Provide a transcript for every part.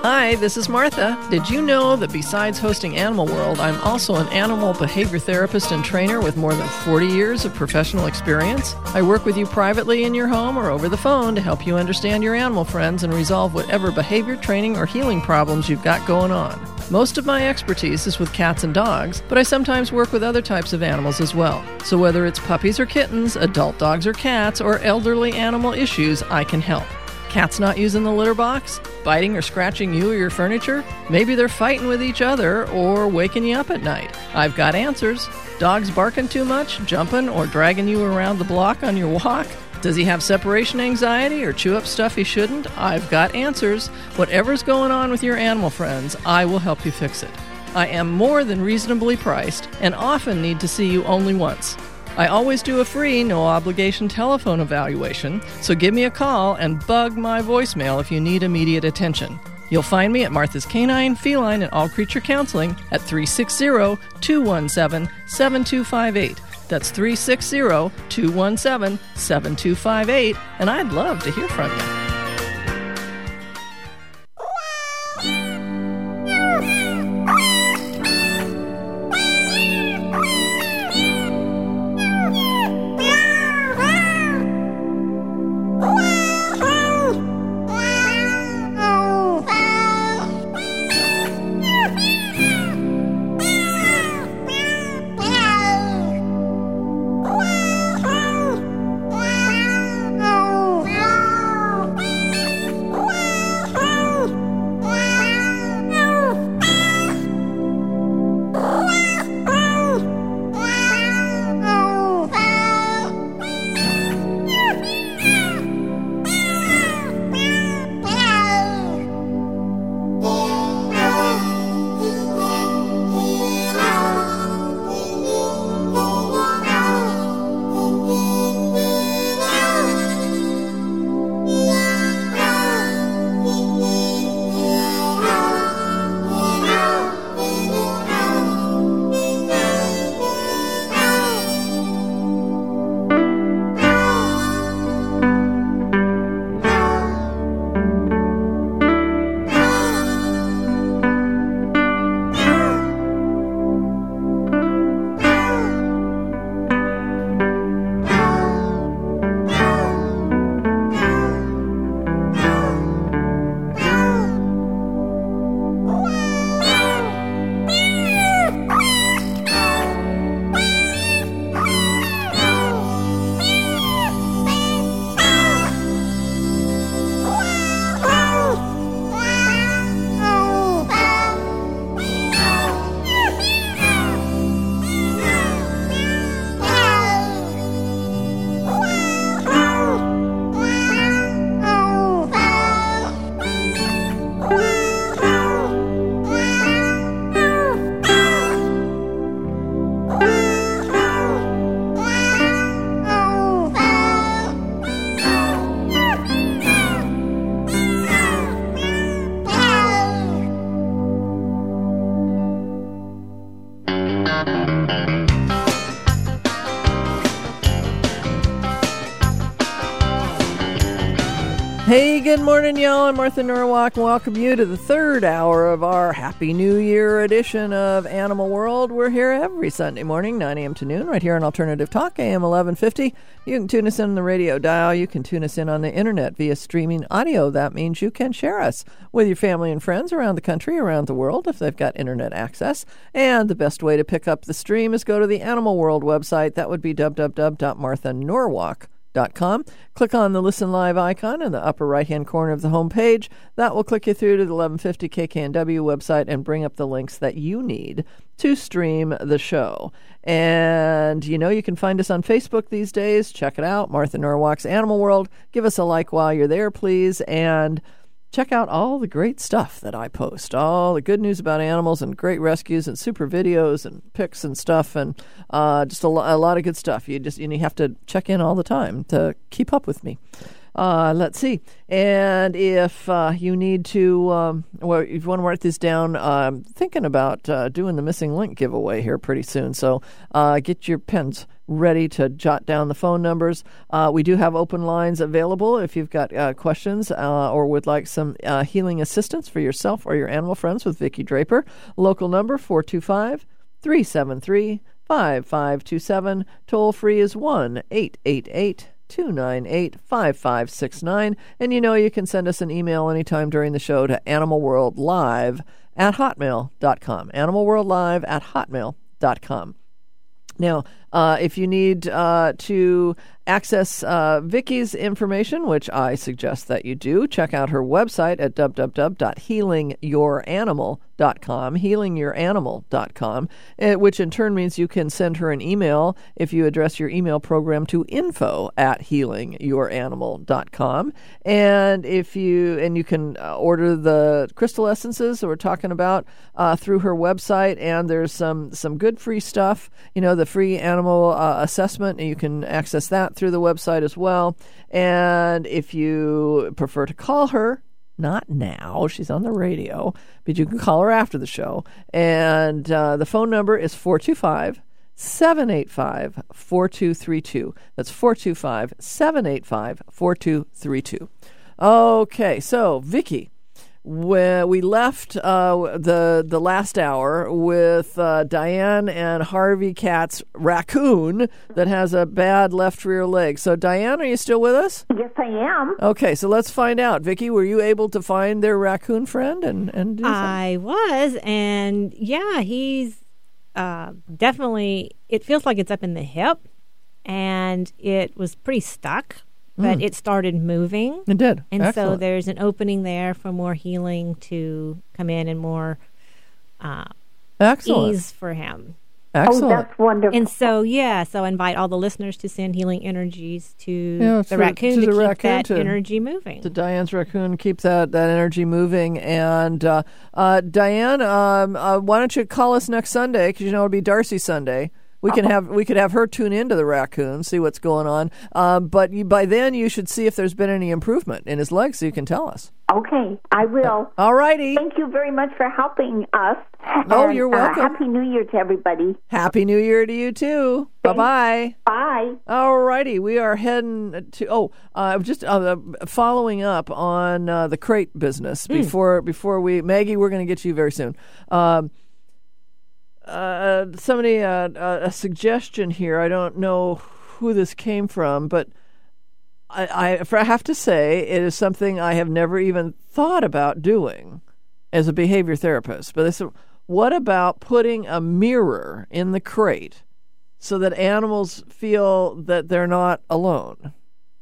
Hi, this is Martha. Did you know that besides hosting Animal World, I'm also an animal behavior therapist and trainer with more than 40 years of professional experience? I work with you privately in your home or over the phone to help you understand your animal friends and resolve whatever behavior, training, or healing problems you've got going on. Most of my expertise is with cats and dogs, but I sometimes work with other types of animals as well. So whether it's puppies or kittens, adult dogs or cats, or elderly animal issues, I can help. Cats not using the litter box? Biting or scratching you or your furniture? Maybe they're fighting with each other or waking you up at night. I've got answers. Dogs barking too much, jumping, or dragging you around the block on your walk? Does he have separation anxiety or chew up stuff he shouldn't? I've got answers. Whatever's going on with your animal friends, I will help you fix it. I am more than reasonably priced and often need to see you only once. I always do a free, no-obligation telephone evaluation, so give me a call and bug my voicemail if you need immediate attention. You'll find me at Martha's Canine, Feline, and All Creature Counseling at 360-217-7258. That's 360-217-7258, and I'd love to hear from you. Hey, good morning, y'all. I'm Martha Norwalk, and welcome you to the third hour of our Happy New Year edition of Animal World. We're here every Sunday morning, 9 a.m. to noon, right here on Alternative Talk, AM 1150. You can tune us in on the radio dial. You can tune us in on the internet via streaming audio. That means you can share us with your family and friends around the country, around the world, if they've got internet access. And the best way to pick up the stream is go to the Animal World website. That would be www.marthanorwalk.com. Click on the Listen Live icon in the upper right-hand corner of the home page. That will click you through to the 1150 KKNW website and bring up the links that you need to stream the show. And, you know, you can find us on Facebook these days. Check it out, Martha Norwalk's Animal World. Give us a like while you're there, please. And check out all the great stuff that I post, all the good news about animals and great rescues and super videos and pics and stuff, and just a lot of good stuff. You have to check in all the time to keep up with me. Let's see. And if you need to, if you want to write this down, I'm thinking about doing the Missing Link giveaway here pretty soon. So get your pens ready to jot down the phone numbers. We do have open lines available if you've got questions or would like some healing assistance for yourself or your animal friends with Vicki Draper. Local number 425-373-5527. Toll free is 1-888-298-5569. And you can send us an email anytime during the show to animalworldlive@hotmail.com. animalworldlive@hotmail.com. Now, if you need to access Vicki's information, which I suggest that you do, check out her website at www.healingyouranimal.com, healingyouranimal.com, which in turn means you can send her an email if you address your email program to info@healingyouranimal.com. And you can order the crystal essences that we're talking about through her website, and there's some good free stuff, the free animal assessment, and you can access that through the website as well. And if you prefer to call her, not now, she's on the radio, but you can call her after the show. And the phone number is 425-785-4232. That's 425-785-4232. Okay, so Vicki, we left the last hour with Diane and Harvey Cat's raccoon that has a bad left rear leg. So, Diane, are you still with us? Yes, I am. Okay, so let's find out. Vicki, were you able to find their raccoon friend and do I was, and yeah, he's definitely. It feels like it's up in the hip, and it was pretty stuck. But it started moving. It did. And Excellent. so there's an opening there for more healing to come in and more Excellent. ease for him. Excellent. Oh, that's wonderful. And so, so invite all the listeners to send healing energies to the raccoon to to the keep raccoon, that energy moving. To Diane's raccoon, keep that energy moving. And Diane, why don't you call us next Sunday, because it'll be Darcy Sunday. We could have her tune into the raccoon, see what's going on. But by then you should see if there's been any improvement in his legs, so you can tell us. Okay, I will. All righty. Thank you very much for helping us. Oh, and, you're welcome. Happy New Year to everybody. Happy New Year to you too. Bye-bye. Bye. All righty. We are heading to just following up on the crate business before we Maggie, we're going to get you very soon. Somebody a suggestion here. I don't know who this came from, but I have to say it is something I have never even thought about doing as a behavior therapist. But they said, what about putting a mirror in the crate so that animals feel that they're not alone?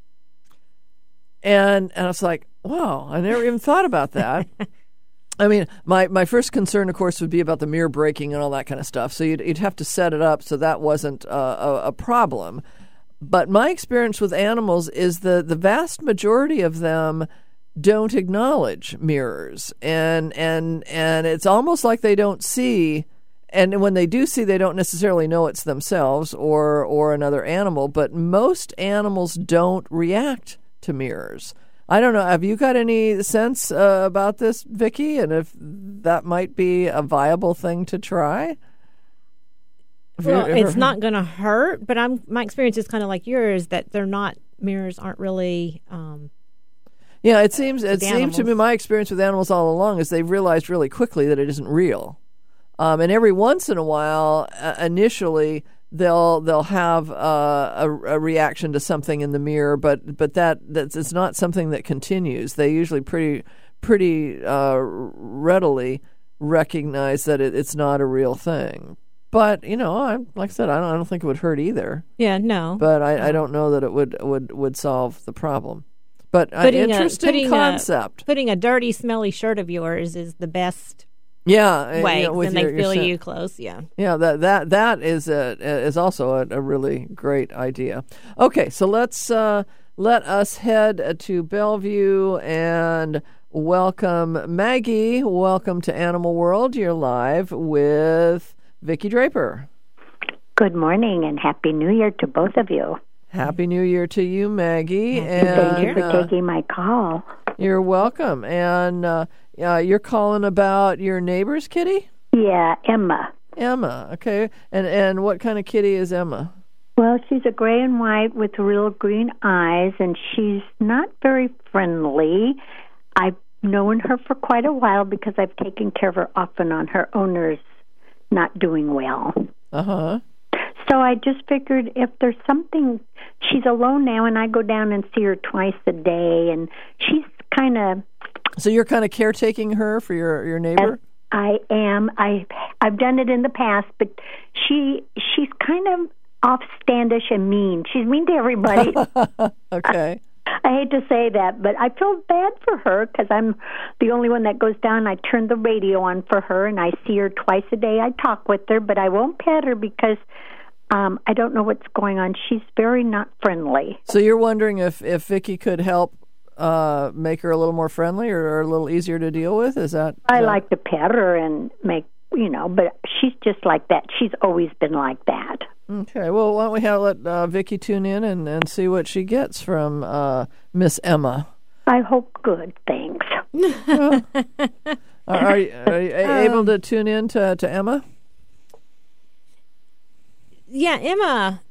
And I was like, wow, I never even thought about that. I mean, my first concern, of course, would be about the mirror breaking and all that kind of stuff. So you'd have to set it up so that wasn't a problem. But my experience with animals is the vast majority of them don't acknowledge mirrors, and it's almost like they don't see. And when they do see, they don't necessarily know it's themselves or another animal. But most animals don't react to mirrors. I don't know. Have you got any sense about this, Vicki, and if that might be a viable thing to try? Well, it's not going to hurt, but my experience is kind of like yours, that mirrors aren't really. Yeah, it seems to be my experience with animals all along is they've realized really quickly that it isn't real, and every once in a while, initially. They'll have a reaction to something in the mirror, but that's it's not something that continues. They usually pretty readily recognize that it's not a real thing. But like I said, I don't think it would hurt either. Yeah, no. But I don't know that it would solve the problem. But an interesting concept. Putting a dirty, smelly shirt of yours is the best. Yeah, way, then they feel you close. Yeah, that is also a really great idea. Okay, so let us head to Bellevue and welcome Maggie. Welcome to Animal World. You're live with Vicki Draper. Good morning and Happy New Year to both of you. Happy New Year to you, Maggie. Thank you for taking my call. You're welcome. And you're calling about your neighbor's kitty? Yeah, Emma. Emma, okay. And what kind of kitty is Emma? Well, she's a gray and white with real green eyes, and she's not very friendly. I've known her for quite a while because I've taken care of her often on her owner's not doing well. Uh-huh. So I just figured if there's something, she's alone now, and I go down and see her twice a day, and she's kind of... So you're kind of caretaking her for your neighbor? I am. I've done it in the past, but she's kind of offstandish and mean. She's mean to everybody. Okay. I hate to say that, but I feel bad for her because I'm the only one that goes down. I turn the radio on for her, and I see her twice a day. I talk with her, but I won't pet her because I don't know what's going on. She's very not friendly. So you're wondering if Vicki could help make her a little more friendly or a little easier to deal with? Is that? I like to pet her and make, but she's just like that. She's always been like that. Okay, well, why don't we let Vicki tune in and see what she gets from Miss Emma? I hope good things. Well, are you able to tune in to Emma? Yeah, Emma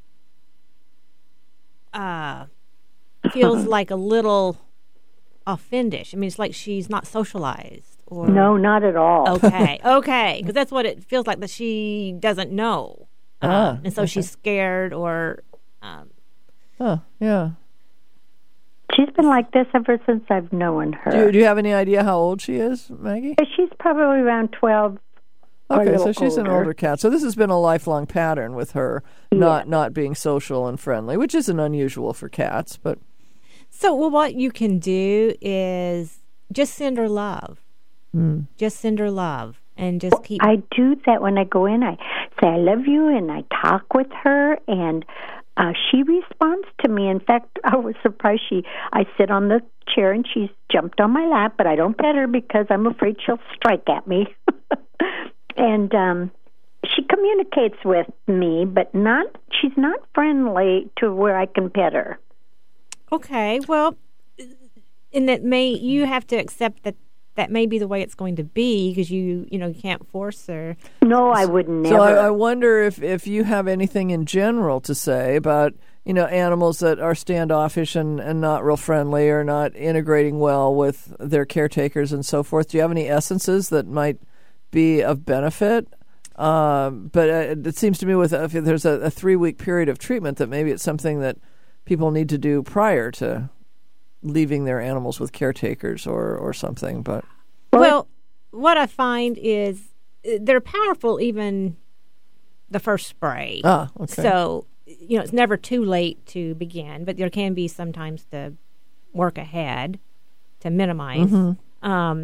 feels like a little offendish. I mean, it's like she's not socialized. Or no, not at all. Okay, because that's what it feels like, that she doesn't know. And so she's scared or... yeah. She's been like this ever since I've known her. Do you have any idea how old she is, Maggie? She's probably around 12. Okay, so she's an older cat. So this has been a lifelong pattern with her not being social and friendly, which isn't unusual for cats. But So what you can do is just send her love. Just send her love. And just keep... I do that when I go in. I say, I love you, and I talk with her, and she responds to me. In fact, I was surprised. I sit on the chair, and she's jumped on my lap, but I don't pet her because I'm afraid she'll strike at me. And she communicates with me, but she's not friendly to where I can pet her. Okay, well, and you have to accept that may be the way it's going to be because you can't force her. No, I would never. So I wonder if you have anything in general to say about animals that are standoffish and not real friendly or not integrating well with their caretakers and so forth. Do you have any essences that might be of benefit? But it seems to me if there's a 3-week period of treatment that maybe it's something that people need to do prior to leaving their animals with caretakers or something. But well, what I find is they're powerful even the first spray. Okay. So it's never too late to begin, but there can be sometimes to work ahead to minimize. Mm-hmm.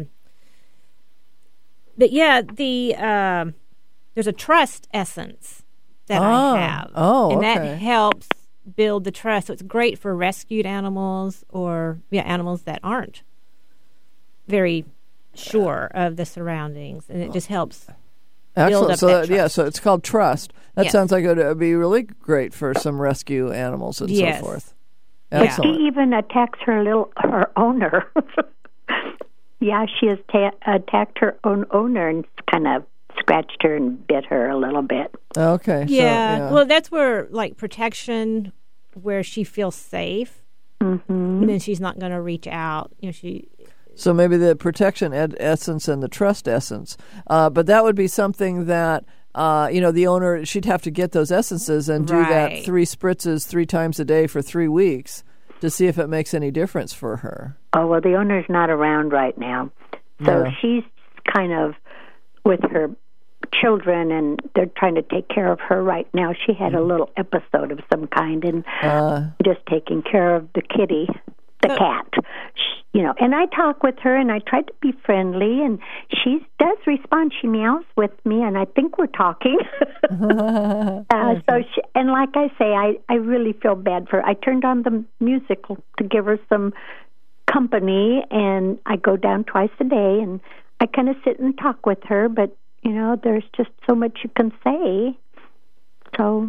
But yeah, there's a trust essence that I have. And that helps build the trust. So it's great for rescued animals or animals that aren't very sure of the surroundings, and it just helps build up that trust. So it's called trust. That sounds like it would be really great for some rescue animals and so forth. Excellent. She even attacks her owner. Yeah, she has attacked her own owner and kind of scratched her and bit her a little bit. Okay. Yeah. Well, that's where protection, where she feels safe, and then she's not going to reach out. So maybe the protection essence and the trust essence, but that would be something that the owner, she'd have to get those essences and do that 3 spritzes 3 times a day for 3 weeks to see if it makes any difference for her. Oh, well, the owner's not around right now. So she's kind of with her children, and they're trying to take care of her right now. She had a little episode of some kind, and just taking care of the kitty, the cat. And I talk with her, and I try to be friendly, and she does respond. She meows with me, and I think we're talking. And like I say, I really feel bad for her. I turned on the music to give her some company, and I go down twice a day, and I kind of sit and talk with her, but, there's just so much you can say. So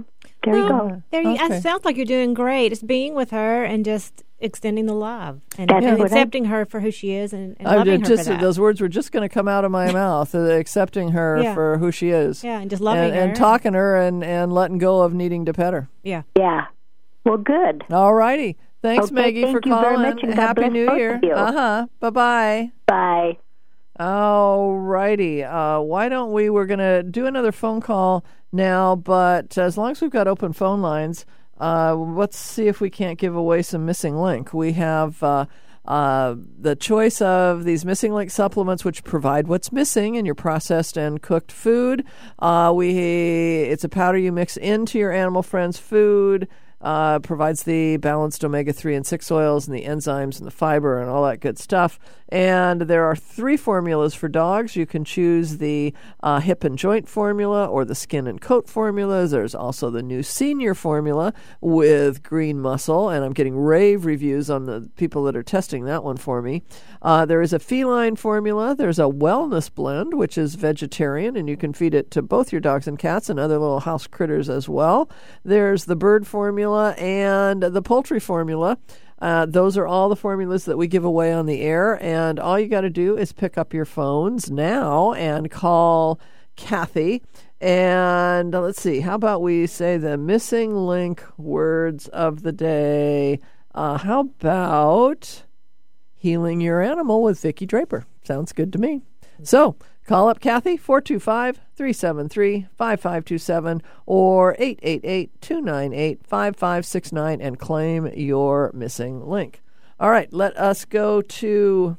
There you go. There you. Okay. It sounds like you're doing great. It's being with her and just extending the love and, That's and what accepting her for who she is and loving her for that. Those words were just going to come out of my mouth, accepting her for who she is. Yeah, and just loving her. And talking her and letting go of needing to pet her. Yeah. Yeah. Well, good. All righty. Thanks, Okay, Maggie, thank for you very calling. much, and God Happy bless New both Year. of you. Bye-bye. Bye. All righty. Why don't we're going to do another phone call now, but as long as we've got open phone lines, let's see if we can't give away some Missing Link. We have the choice of these Missing Link supplements, which provide what's missing in your processed and cooked food. It's a powder you mix into your animal friend's food. Provides the balanced omega-3 and 6 oils and the enzymes and the fiber and all that good stuff. And there are 3 formulas for dogs. You can choose the hip and joint formula or the skin and coat formulas. There's also the new senior formula with green muscle, and I'm getting rave reviews on the people that are testing that one for me. There is a feline formula. There's a wellness blend, which is vegetarian, and you can feed it to both your dogs and cats and other little house critters as well. There's the bird formula and the poultry formula. Those are all the formulas that we give away on the air, and all you got to do is pick up your phones now and call Kathy. And let's see, how about we say the Missing Link words of the day? How about healing your animal with Vicki Draper? Sounds good to me. So call up Kathy, 425-373-5527 or 888-298-5569 and claim your Missing Link. All right, let us go to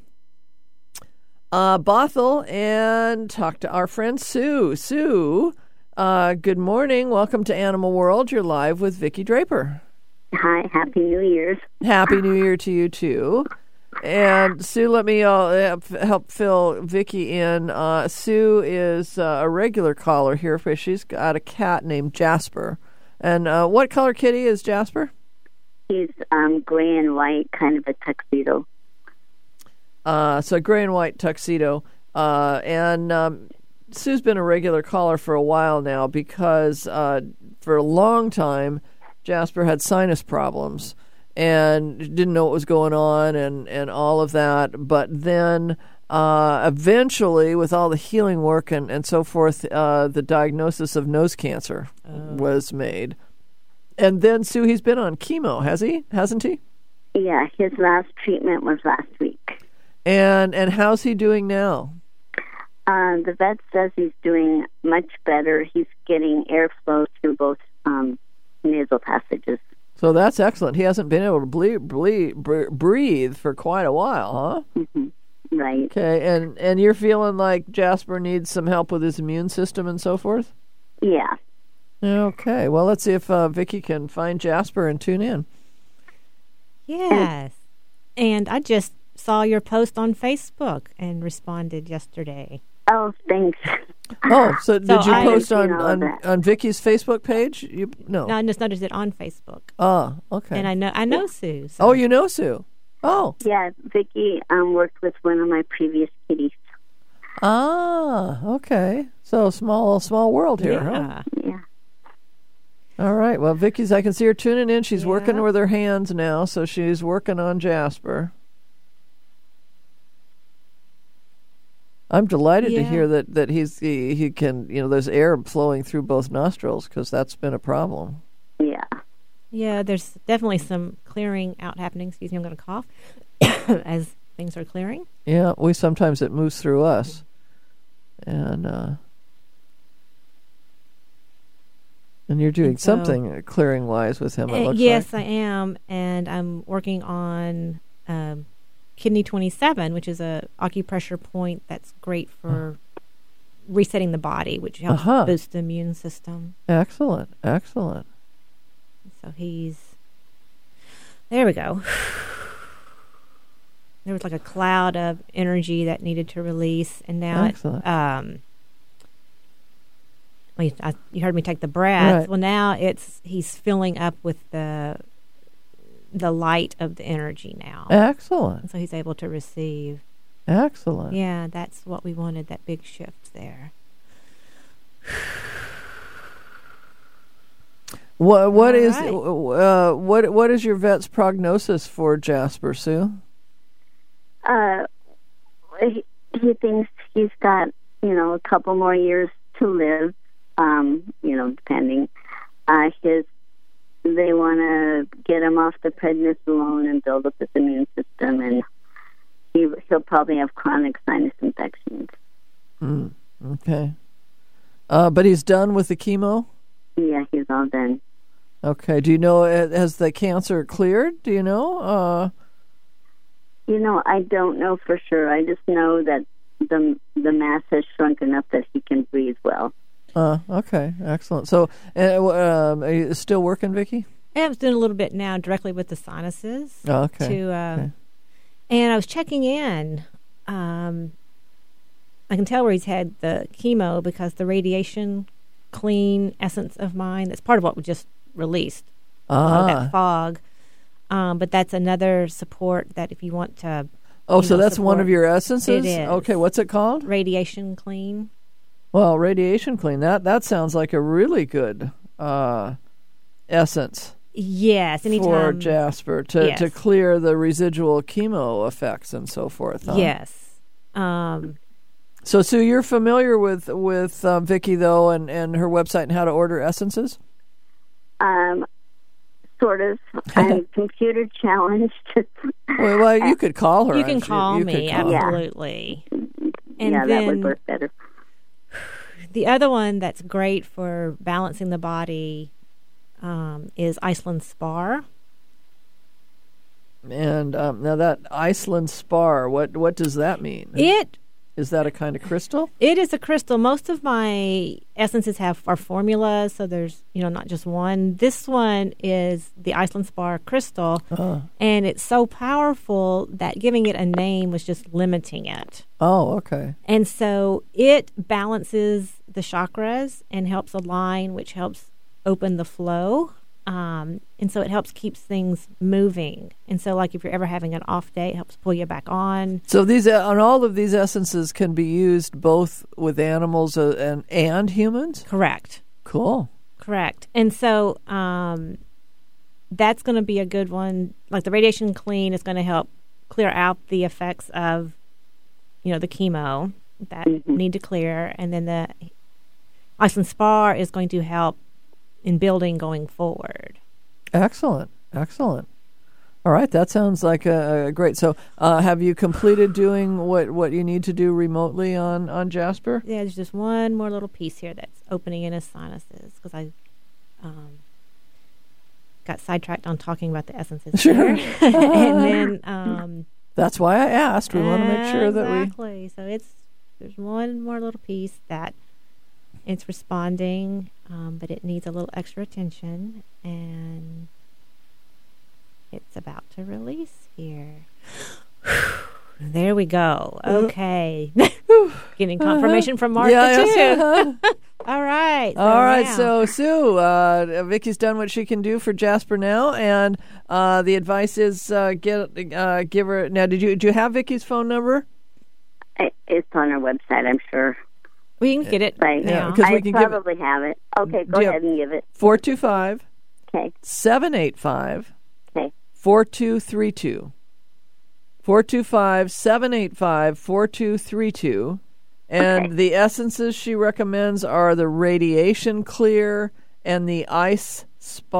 Bothell and talk to our friend Sue. Sue, good morning. Welcome to Animal World. You're live with Vicki Draper. Hi, Happy New Year's. Happy New Year to you, too. And Sue, let me help fill Vicki in. Sue is a regular caller here, but she's got a cat named Jasper. And what color kitty is Jasper? He's gray and white, kind of a tuxedo. So gray and white tuxedo. And Sue's been a regular caller for a while now because for a long time Jasper had sinus problems and didn't know what was going on and all of that. But then eventually, with all the healing work and so forth, the diagnosis of nose cancer was made. And then, Sue, he's been on chemo, hasn't he? Yeah, his last treatment was last week. And how's he doing now? The vet says he's doing much better. He's getting airflow through both nasal passages. So that's excellent. He hasn't been able to breathe for quite a while, huh? Mm-hmm. Right. Okay, and you're feeling like Jasper needs some help with his immune system and so forth? Yeah. Okay, well, let's see if Vicki can find Jasper and tune in. Yes. And I just saw your post on Facebook and responded yesterday. Oh, thanks. Oh, so did you post on on Vicki's Facebook page? No, I just noticed it on Facebook. Oh, okay. And I know Sue. So. Oh, you know Sue. Oh. Yeah, Vicki worked with one of my previous kitties. Ah, okay. So small world here, huh? Yeah. All right. Well, Vicki's, I can see her tuning in. She's working with her hands now, so she's working on Jasper. I'm delighted to hear that he can, there's air flowing through both nostrils because that's been a problem. Yeah. Yeah, there's definitely some clearing out happening. Excuse me, I'm going to cough as things are clearing. Yeah, sometimes it moves through us. And you're doing something clearing-wise with him, it looks yes, like. I am. And I'm working on Kidney 27, which is a acupressure point that's great for resetting the body, which helps boost the immune system. Excellent. So there we go. There was like a cloud of energy that needed to release, and now you heard me take the breath. Right. Well, now he's filling up with the light of the energy now. Excellent. And so he's able to receive. Excellent. Yeah, that's what we wanted, that big shift there. What is right. what is your vet's prognosis for Jasper, Sue? He thinks he's got, a couple more years to live, depending. They want to get him off the prednisolone and build up his immune system, and he'll probably have chronic sinus infections. Okay. But he's done with the chemo? Yeah, he's all done. Okay. Do you know, has the cancer cleared? Do you know? I don't know for sure. I just know that the mass has shrunk enough that he can breathe well. Okay. Excellent. So, are you still working, Vicki? I'm doing a little bit now directly with the sinuses. Oh, okay. And I was checking in. I can tell where he's had the chemo because the radiation clean essence of mine, that's part of what we just released. That fog. But that's another support that if you want to... Oh, so that's one of your essences? It is. Okay, what's it called? Radiation clean. Well, radiation clean. That sounds like a really good essence. Yes, anytime. For Jasper to clear the residual chemo effects and so forth. Huh? Yes. So, Sue, you're familiar with Vicki, though, and her website and how to order essences? Sort of. I'm computer challenged. Well, you could call her. You can call me, absolutely. And that would work better. The other one that's great for balancing the body is Iceland Spar. And now that Iceland Spar, what does that mean? Is that a kind of crystal? It is a crystal. Most of my essences are formulas, so there's not just one. This one is the Iceland Spar crystal, and it's so powerful that giving it a name was just limiting it. Oh, okay. And so it balances the chakras and helps align, which helps open the flow. And so it helps keeps things moving. And so, like if you're ever having an off day, it helps pull you back on. So all of these essences can be used both with animals and humans? Correct. Cool. Correct. And so that's going to be a good one. Like the radiation clean is going to help clear out the effects of, the chemo that need to clear. And then the Iceland Spar is going to help in building going forward. Excellent. All right, that sounds like a great. So, have you completed doing what you need to do remotely on Jasper? Yeah, there's just one more little piece here that's opening in his sinuses because I got sidetracked on talking about the essences. Sure. And then that's why I asked. We want to make sure that exactly. So there's one more little piece that it's responding, but it needs a little extra attention, and it's about to release here. There we go. Okay. Getting confirmation from Martha, too. All right. So, Sue, Vicki's done what she can do for Jasper now, and the advice is give her... Now, did you have Vicki's phone number? It's on our website, I'm sure. We can get it right now. I probably have it. Okay, go ahead and give it. 425 okay. 785 okay. 4232. 425 785 4232. And the essences she recommends are the Radiation Clear and the Iceland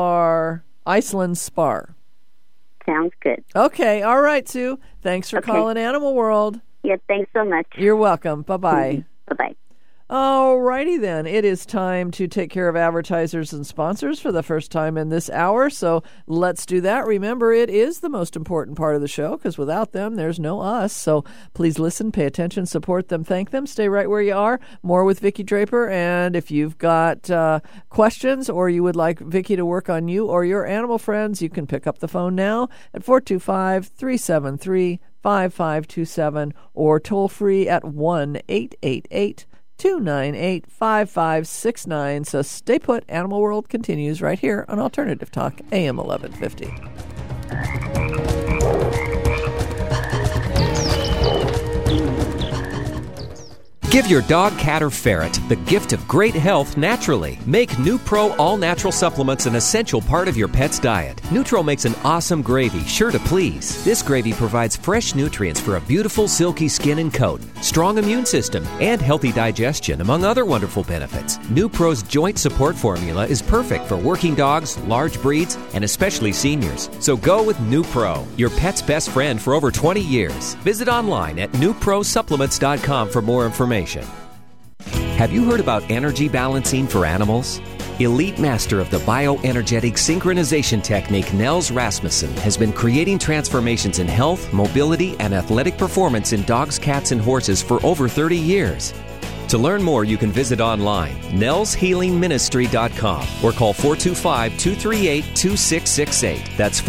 Spar. Sounds good. Okay, all right, Sue. Thanks for calling Animal World. Yeah, thanks so much. You're welcome. Bye-bye. Bye-bye. All righty then. It is time to take care of advertisers and sponsors for the first time in this hour, so let's do that. Remember, it is the most important part of the show because without them, there's no us. So please listen, pay attention, support them, thank them. Stay right where you are. More with Vicki Draper, and if you've got questions or you would like Vicki to work on you or your animal friends, you can pick up the phone now at 425-373-5527 or toll free at 1-888-298-5569. So stay put. Animal World continues right here on Alternative Talk, AM 1150. Give your dog, cat, or ferret the gift of great health naturally. Make NuPro all-natural supplements an essential part of your pet's diet. Nutro makes an awesome gravy sure to please. This gravy provides fresh nutrients for a beautiful, silky skin and coat, strong immune system, and healthy digestion, among other wonderful benefits. NuPro's joint support formula is perfect for working dogs, large breeds, and especially seniors. So go with NuPro, your pet's best friend for over 20 years. Visit online at NuProSupplements.com for more information. Have you heard about energy balancing for animals? Elite master of the bioenergetic synchronization technique, Nels Rasmussen, has been creating transformations in health, mobility, and athletic performance in dogs, cats, and horses for over 30 years. To learn more, you can visit online, nelshealingministry.com, or call 425-238-2668. That's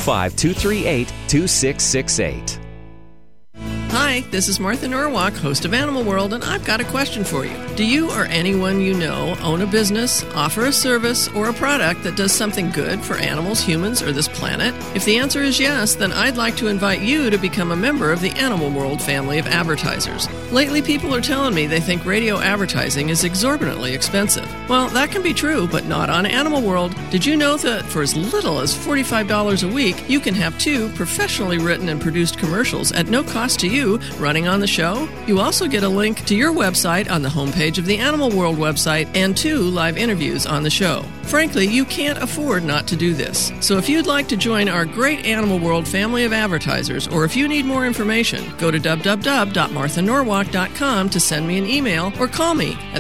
425-238-2668. Hi, this is Martha Norwalk, host of Animal World, and I've got a question for you. Do you or anyone you know own a business, offer a service, or a product that does something good for animals, humans, or this planet? If the answer is yes, then I'd like to invite you to become a member of the Animal World family of advertisers. Lately, people are telling me they think radio advertising is exorbitantly expensive. Well, that can be true, but not on Animal World. Did you know that for as little as $45 a week, you can have 2 professionally written and produced commercials at no cost to you running on the show? You also get a link to your website on the homepage of the Animal World website and 2 live interviews on the show. Frankly, you can't afford not to do this. So if you'd like to join our great Animal World family of advertisers, or if you need more information, go to www.marthanorwalk.com to send me an email or call me at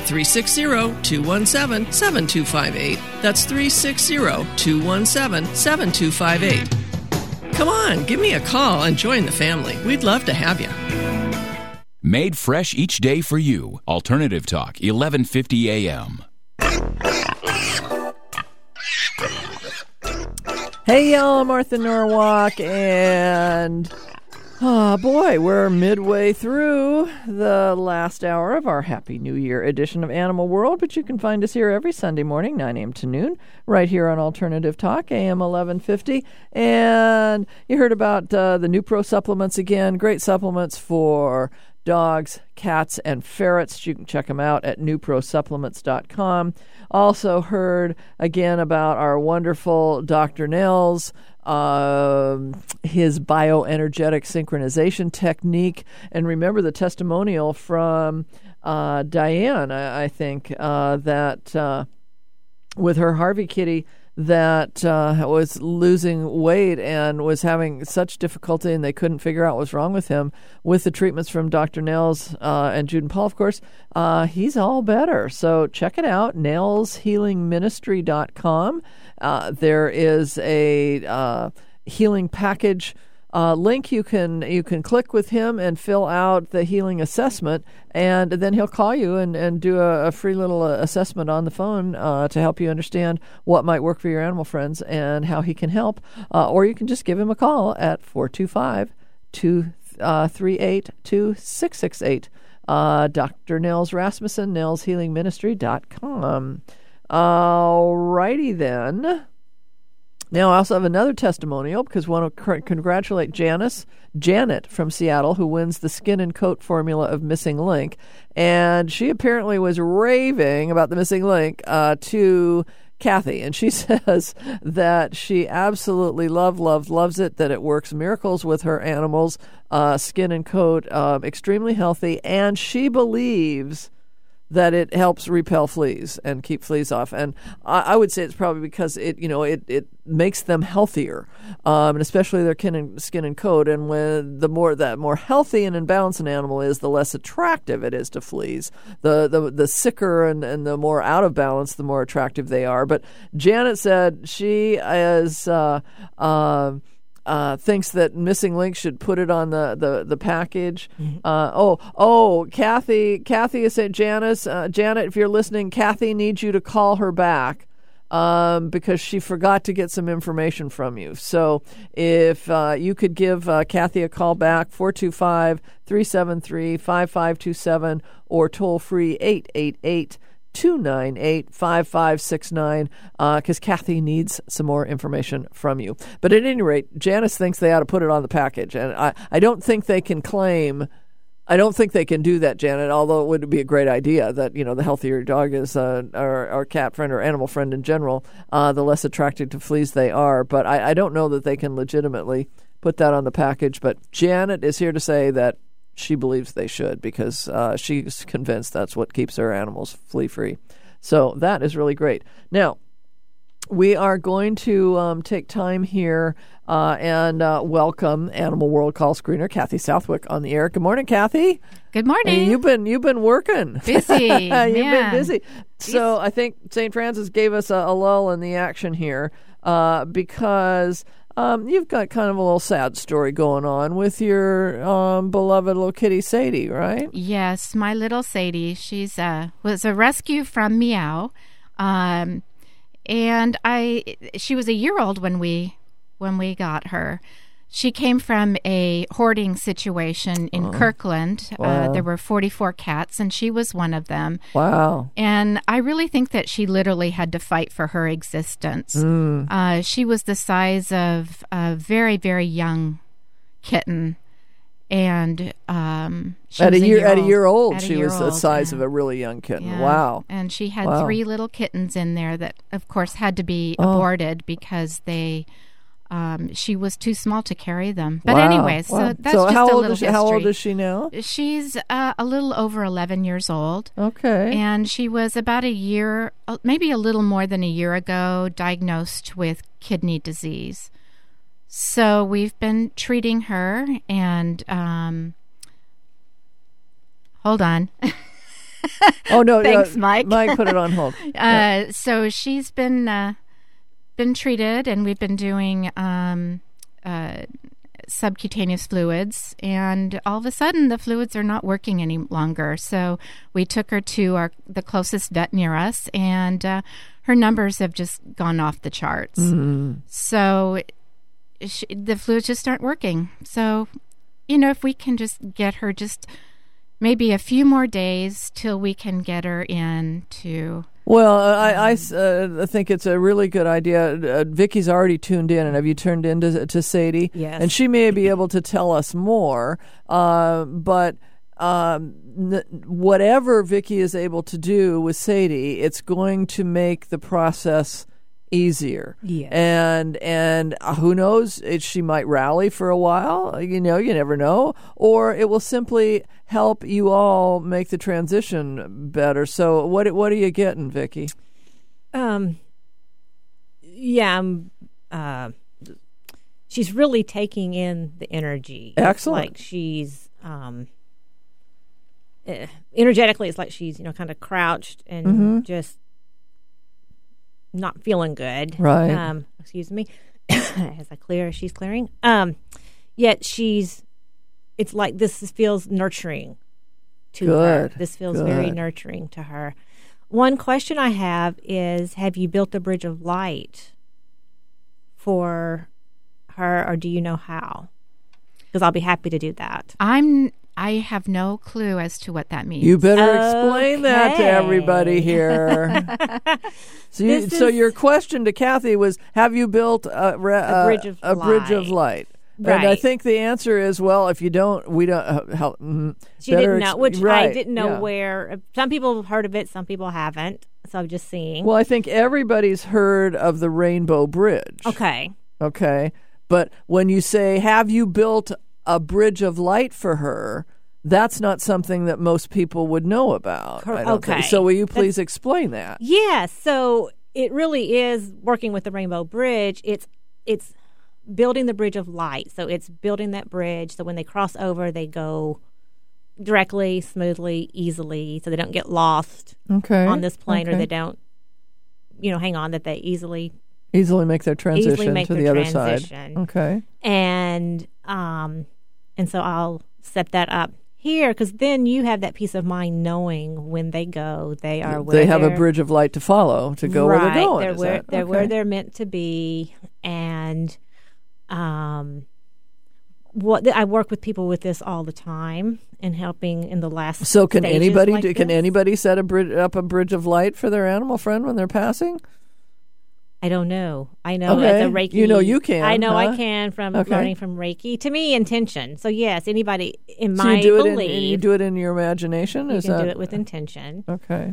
360-217-7258. That's 360-217-7258. Come on, give me a call and join the family. We'd love to have you. Made fresh each day for you. Alternative Talk, 1150 a.m. Hey, y'all, I'm Martha Norwalk, and oh boy, we're midway through the last hour of our Happy New Year edition of Animal World, but you can find us here every Sunday morning, 9 a.m. to noon, right here on Alternative Talk, AM 1150. And you heard about the NuPro supplements again, great supplements for dogs, cats, and ferrets. You can check them out at NuProSupplements.com. Also heard again about our wonderful Dr. Nels, his bioenergetic synchronization technique. And remember the testimonial from Diane, I think, that with her Harvey kitty that was losing weight and was having such difficulty, and they couldn't figure out what's wrong with him. With the treatments from Dr. Nels and Jude and Paul, of course, he's all better. So check it out, nelshealingministry.com. There is a healing package link. You can click with him and fill out the healing assessment, and then he'll call you and do a free little assessment on the phone to help you understand what might work for your animal friends and how he can help. Or you can just give him a call at 425-238-2668. Dr. Nels Rasmussen, nelshealingministry.com. All righty then. Now, I also have another testimonial because I want to congratulate Janet from Seattle, who wins the skin and coat formula of Missing Link. And she apparently was raving about the Missing Link to Kathy. And she says that she absolutely loves it, that it works miracles with her animals, skin and coat, extremely healthy. And she believes that it helps repel fleas and keep fleas off. And I would say it's probably because it makes them healthier, and especially their skin and coat. And when the more healthy and in balance an animal is, the less attractive it is to fleas. The sicker and the more out of balance, the more attractive they are. But Janet said she is thinks that Missing Link should put it on the package. Mm-hmm. Kathy is saying, Janet, if you're listening, Kathy needs you to call her back because she forgot to get some information from you. So if you could give Kathy a call back, 425-373-5527, or toll free 888-298-5569, because Kathy needs some more information from you. But at any rate, Janice thinks they ought to put it on the package. And I don't think they can claim I don't think they can do that, Janet, although it would be a great idea that, the healthier your dog is, or cat friend or animal friend in general, the less attracted to fleas they are. But I don't know that they can legitimately put that on the package. But Janet is here to say that she believes they should, because she's convinced that's what keeps her animals flea-free. So that is really great. Now, we are going to take time here and welcome Animal World call screener Kathy Southwick on the air. Good morning, Kathy. Good morning. Hey, you've been working busy. You've been busy. So I think St. Francis gave us a lull in the action here because you've got kind of a little sad story going on with your beloved little kitty Sadie, right? Yes, my little Sadie. She's was a rescue from Meow, and she was a year old when we got her. She came from a hoarding situation in Kirkland. Wow. There were 44 cats, and she was one of them. Wow. And I really think that she literally had to fight for her existence. She was the size of a very, very young kitten. And she at was a year old, she she was the size of a really young kitten. Yeah. Wow. And she had 3 little kittens in there that, of course, had to be aborted because she was too small to carry them. But anyway, so that's just a little history. How old is she now? She's a little over 11 years old. Okay. And she was about a year, maybe a little more than a year ago, diagnosed with kidney disease. So we've been treating her, and hold on. Oh no! Thanks, Mike. Mike put it on hold. So she's been treated, and we've been doing subcutaneous fluids, and all of a sudden the fluids are not working any longer. So we took her to the closest vet near us, and her numbers have just gone off the charts. So the fluids just aren't working. So, if we can just get her just maybe a few more days till we can get her into... Well, I think it's a really good idea. Vicky's already tuned in, and have you turned in to Sadie? Yes. And she may be able to tell us more, but whatever Vicky is able to do with Sadie, it's going to make the process easier. Yes. And who knows, she might rally for a while, you never know, or it will simply help you all make the transition better. So what are you getting, Vicky? She's really taking in the energy. Excellent. It's like she's energetically, it's like she's kind of crouched and just not feeling good. Right. Excuse me. She's clearing. Yet it's like this feels nurturing to her. This feels very nurturing to her. One question I have is, have you built a bridge of light for her, or do you know how? Because I'll be happy to do that. I have no clue as to what that means. You better explain that to everybody here. So your question to Kathy was, have you built a bridge of light? Right. And I think the answer is, well, if you don't, we don't. She didn't know, which right, I didn't know where. Some people have heard of it, some people haven't. So I'm just seeing. Well, I think everybody's heard of the Rainbow Bridge. Okay. But when you say, have you built a bridge of light for her, that's not something that most people would know about. I don't think. So will you please explain that? Yeah, so it really is working with the Rainbow Bridge. It's building the bridge of light. So it's building that bridge so when they cross over, they go directly, smoothly, easily, so they don't get lost on this plane, or they don't, hang on, that they easily make their transition to the other side. Okay. And so I'll set that up here, because then you have that peace of mind knowing when they go, they are where they have a bridge of light to follow to go where they're going. They're where they're meant to be. And I work with people with this all the time and helping in the last. So can anybody can anybody set up a bridge of light for their animal friend when they're passing? I don't know. I know Okay. as a Reiki. You know you can, I know huh? I can from Okay. learning from Reiki. To me, intention. So yes, anybody in So my you do it belief, you do it in your imagination? you Is can that do it with intention. okay?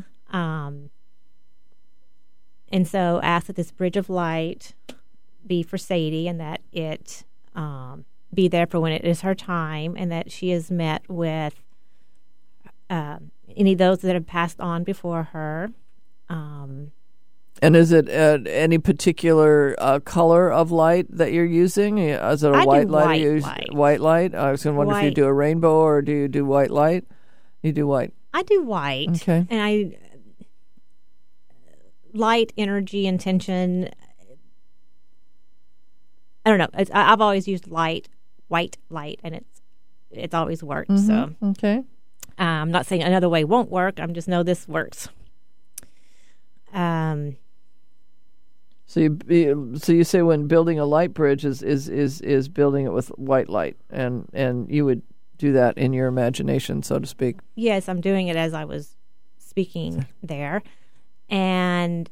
And so ask that this bridge of light be for Sadie, and that it be there for when it is her time, and that she is met with any of those that have passed on before her. And is it any particular color of light that you're using? Is it a I do white light? white You use light. white light. I was going to wonder if you White. do a rainbow or do you do white light? You do white. I do white. Okay. And light, energy, intention. I don't know. I've always used white light, and it's always worked. So Okay. I'm not saying another way won't work. I just know this works. So you say when building a light bridge is building it with white light, and you would do that in your imagination, so to speak. Yes, I'm doing it as I was speaking there, and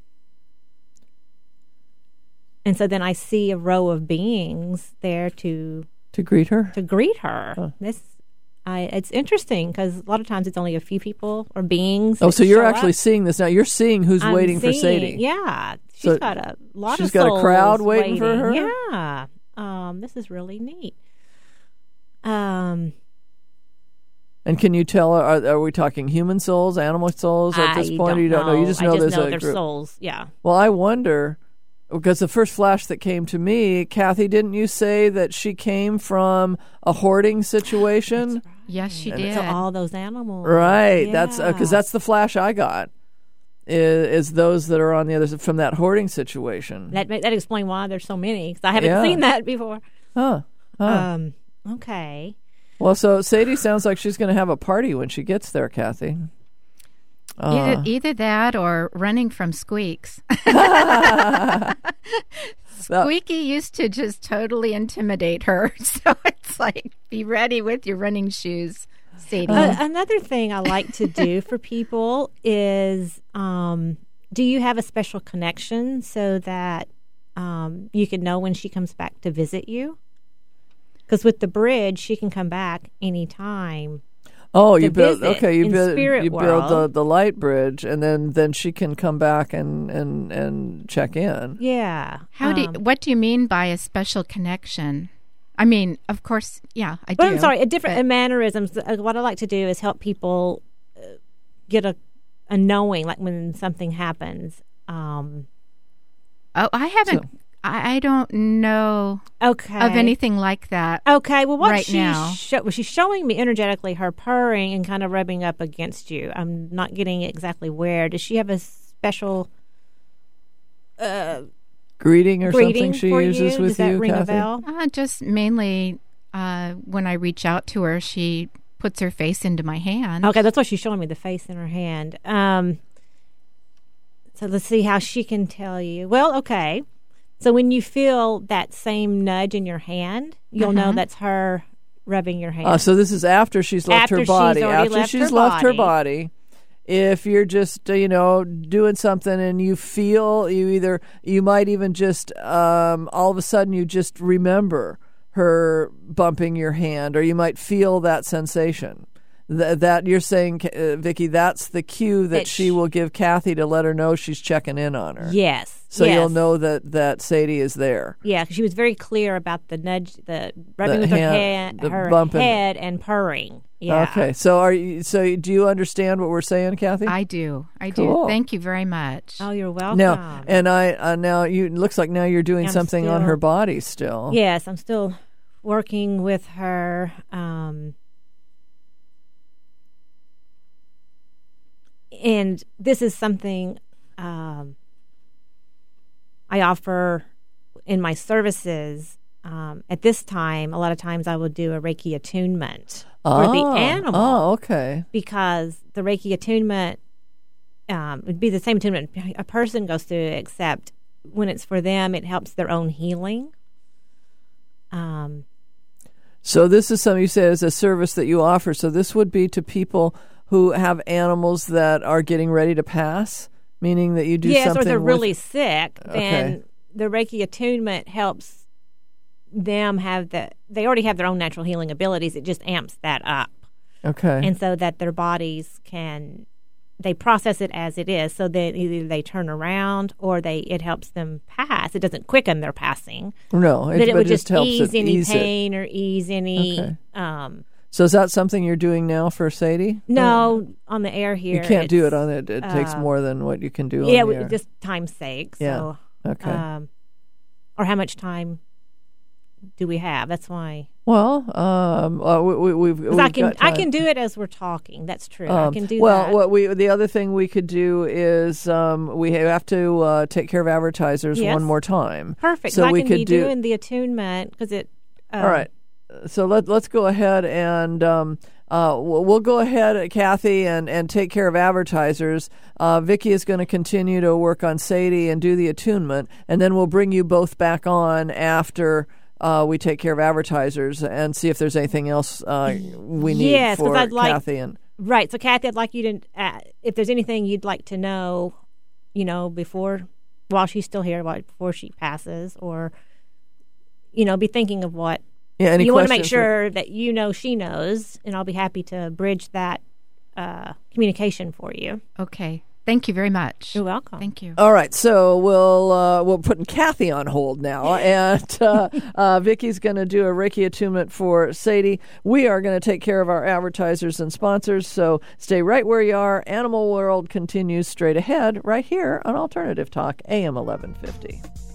so then I see a row of beings there to greet her. greet her. Huh. It's interesting because a lot of times it's only a few people or beings. Oh, that so you're show actually up. seeing this now. You're seeing who's I'm waiting for seeing- Sadie. Yeah, So she's got a lot she's of got a souls crowd waiting for her? Yeah, this is really neat. And can you tell? Are we talking human souls, animal souls at this point? Or you don't know. You just know there's a their group. souls. Yeah. Well, I wonder, because the first flash that came to me, Kathy, didn't you say that she came from a hoarding situation? Yes, she did. So all those animals. Right. Yeah. That's because that's the flash I got. Is those that are on the other side from that hoarding situation? That explains why there's so many, because I haven't Yeah. seen that before. Huh. Okay. Well, so Sadie sounds like she's going to have a party when she gets there, Kathy. Either that or running from squeaks. Squeaky used to just totally intimidate her. So it's like, be ready with your running shoes, Sadie. Another thing I like to do for people is, do you have a special connection so that you can know when she comes back to visit you? Because with the bridge, she can come back anytime. Oh, to you build visit you in build spirit you build world. the light bridge, and then she can come back and check in. Yeah. What do you mean by a special connection? I mean, of course, yeah, I do. But I'm sorry, a different mannerisms. What I like to do is help people get a knowing, like when something happens. Oh, I haven't. I don't know of anything like that. Okay, well, what right now. She's showing me energetically her purring and kind of rubbing up against you. I'm not getting exactly where. Does she have a special Greeting or greeting something she for uses you? with Does that you, ring Kathy? a bell? Just mainly when I reach out to her, she puts her face into my hand. Okay, that's what she's showing me, the face in her hand. So let's see how she can tell you. Well, okay. So when you feel that same nudge in your hand, you'll know that's her rubbing your hand. So this is after she's left After her she's body. already After left she's her left her body. body. If you're just doing something and you feel you might even just all of a sudden you just remember her bumping your hand, or you might feel that sensation. That you're saying, Vicki, that's the cue that she will give Kathy to let her know she's checking in on her. Yes. So yes. you'll know that Sadie is there. Yeah, 'cause she was very clear about the nudge, the rubbing with her bumping. head and purring. Yeah. Okay. So do you understand what we're saying, Kathy? I do. Cool. Thank you very much. Oh, you're welcome. Now, and now it looks like now you're doing something on her body still. Yes, I'm still working with her. And this is something I offer in my services. At this time, a lot of times I will do a Reiki attunement for the animal. Oh, okay. Because the Reiki attunement would be the same attunement a person goes through, except when it's for them, it helps their own healing. So this is something you say is a service that you offer. So this would be to people who have animals that are getting ready to pass, meaning that you do something. Yes, or they're with, really sick. Then the Reiki attunement helps them they already have their own natural healing abilities. It just amps that up. Okay. And so that their bodies they process it as it is, so that either they turn around or it helps them pass. It doesn't quicken their passing. No, but it would just helps ease any pain it. or ease any. Okay. So is that something you're doing now for Sadie? No, on the air here. You can't do it on it. It takes more than what you can do on the air. Yeah, just time's sake. Yeah. So, okay. Or how much time do we have? That's why. Well, I can do it as we're talking. That's true. I can do that. Well, the other thing we could do is we have to take care of advertisers one more time. Perfect. So we can be doing the attunement because it. All right. So let's go ahead and we'll go ahead, Kathy, and take care of advertisers. Vicki is going to continue to work on Sadie and do the attunement, and then we'll bring you both back on after we take care of advertisers and see if there's anything else we need for Kathy. Right. So, Kathy, I'd like you to, if there's anything you'd like to know, while she's still here, before she passes, or, be thinking of what. Yeah, you want to make sure that she knows, and I'll be happy to bridge that communication for you. Okay. Thank you very much. You're welcome. Thank you. All right, so we'll put Kathy on hold now, and Vicki's going to do a Reiki attunement for Sadie. We are going to take care of our advertisers and sponsors, so stay right where you are. Animal World continues straight ahead right here on Alternative Talk, AM 1150.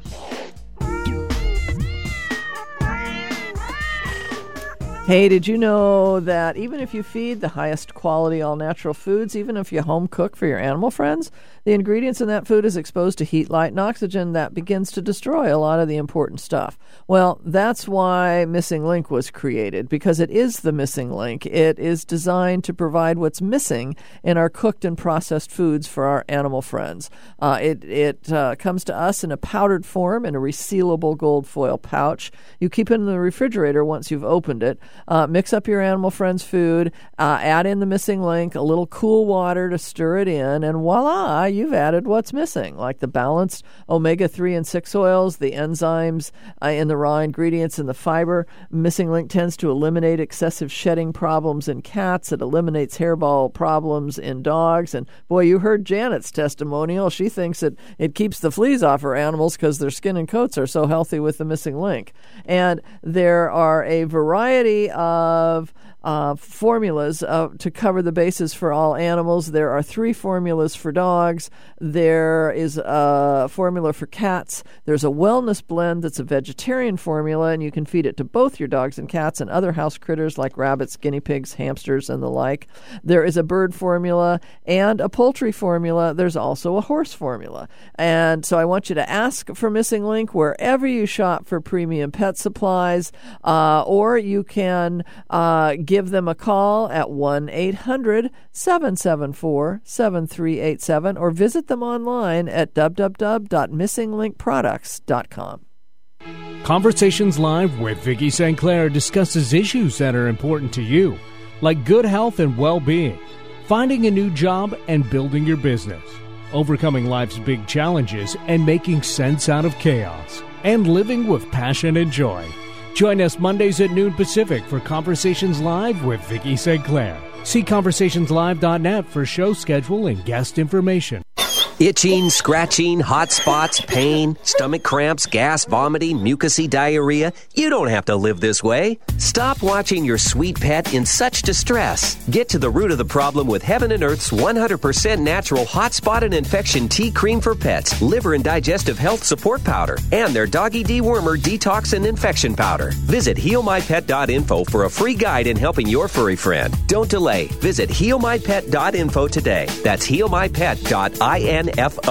Hey, did you know that even if you feed the highest quality all-natural foods, even if you home cook for your animal friends, the ingredients in that food is exposed to heat, light, and oxygen that begins to destroy a lot of the important stuff? Well, that's why Missing Link was created, because it is the missing link. It is designed to provide what's missing in our cooked and processed foods for our animal friends. It comes to us in a powdered form in a resealable gold foil pouch. You keep it in the refrigerator once you've opened it. Mix up your animal friend's food, add in the missing link, a little cool water to stir it in, and voila, you've added what's missing, like the balanced omega-3 and 6 oils, the enzymes in the raw ingredients, and the fiber. Missing link tends to eliminate excessive shedding problems in cats. It eliminates hairball problems in dogs. And boy, you heard Janet's testimonial. She thinks it keeps the fleas off her animals because their skin and coats are so healthy with the missing link. And there are a variety of formulas to cover the bases for all animals. There are 3 formulas for dogs. There is a formula for cats. There's a wellness blend that's a vegetarian formula, and you can feed it to both your dogs and cats and other house critters like rabbits, guinea pigs, hamsters, and the like. There is a bird formula and a poultry formula. There's also a horse formula. And so I want you to ask for Missing Link wherever you shop for premium pet supplies, or you can give them a call at 1-800-774-7387 or visit them online at www.missinglinkproducts.com. Conversations Live with Vicki St. Clair discusses issues that are important to you, like good health and well-being, finding a new job and building your business, overcoming life's big challenges and making sense out of chaos, and living with passion and joy. Join us Mondays at noon Pacific for Conversations Live with Vicki St. Clair. See conversationslive.net for show schedule and guest information. Itching, scratching, hot spots, pain, stomach cramps, gas, vomiting, mucousy diarrhea. You don't have to live this way. Stop watching your sweet pet in such distress. Get to the root of the problem with Heaven and Earth's 100% natural hot spot and infection tea cream for pets, liver and digestive health support powder, and their doggy dewormer detox and infection powder. Visit healmypet.info for a free guide in helping your furry friend. Don't delay. Visit healmypet.info today. That's healmypet.info.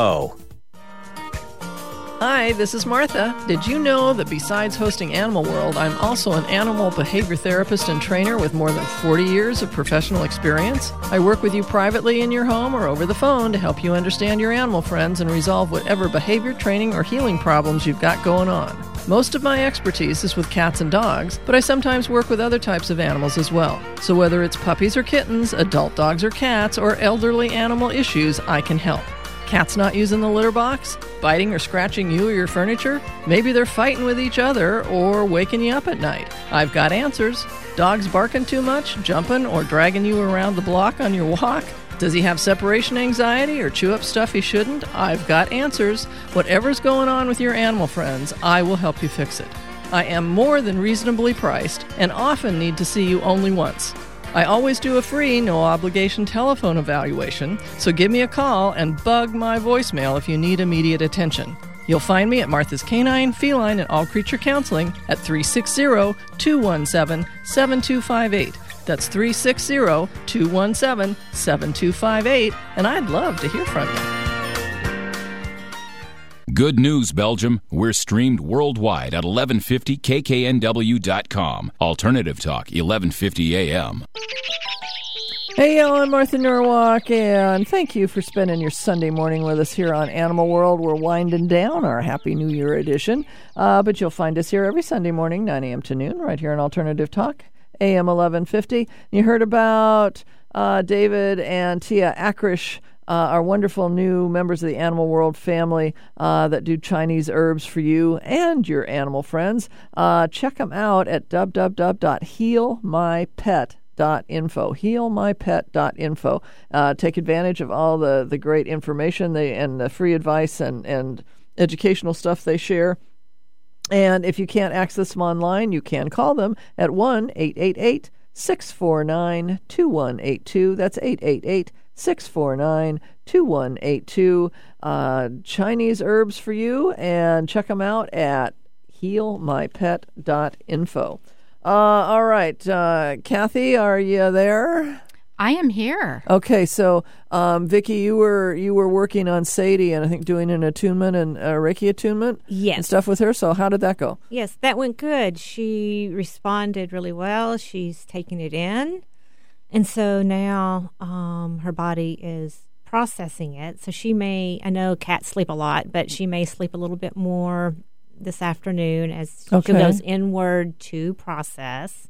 Hi, this is Martha. Did you know that besides hosting Animal World, I'm also an animal behavior therapist and trainer with more than 40 years of professional experience? I work with you privately in your home or over the phone to help you understand your animal friends and resolve whatever behavior training or healing problems you've got going on. Most of my expertise is with cats and dogs, but I sometimes work with other types of animals as well. So whether it's puppies or kittens, adult dogs or cats, or elderly animal issues, I can help. Cats not using the litter box? biting or scratching you or your furniture? Maybe they're fighting with each other or waking you up at night. I've got answers. Dogs barking too much, jumping, or dragging you around the block on your walk? Does he have separation anxiety or chew up stuff he shouldn't? I've got answers. Whatever's going on with your animal friends, I will help you fix it. I am more than reasonably priced and often need to see you only once. I always do a free, no-obligation telephone evaluation, so give me a call and bug my voicemail if you need immediate attention. You'll find me at Martha's Canine, Feline, and All Creature Counseling at 360-217-7258. That's 360-217-7258, and I'd love to hear from you. Good news, Belgium. We're streamed worldwide at 1150kknw.com. Alternative Talk, 1150 AM. Hey, y'all, I'm Martha Norwalk, and thank you for spending your Sunday morning with us here on Animal World. We're winding down our Happy New Year edition, but you'll find us here every Sunday morning, 9 a.m. to noon, right here on Alternative Talk, AM 1150. You heard about David and Tia Akrish, our wonderful new members of the Animal World family that do Chinese herbs for you and your animal friends. Check them out at www.healmypet.info. Healmypet.info. Take advantage of all the great information and the free advice and educational stuff they share. And if you can't access them online, you can call them at 1-888-649-2182. That's 888-649-2182. Chinese herbs for you, and check them out at healmypet.info. All right, Kathy, are you there? I am here. Okay, so Vicki, you were working on Sadie and I think doing an attunement and Reiki attunement, yes, and stuff with her. So how did that go? Yes, that went good. She responded really well. She's taking it in, and so now her body is processing it. So she may, I know cats sleep a lot, but she may sleep a little bit more this afternoon as she goes inward to process.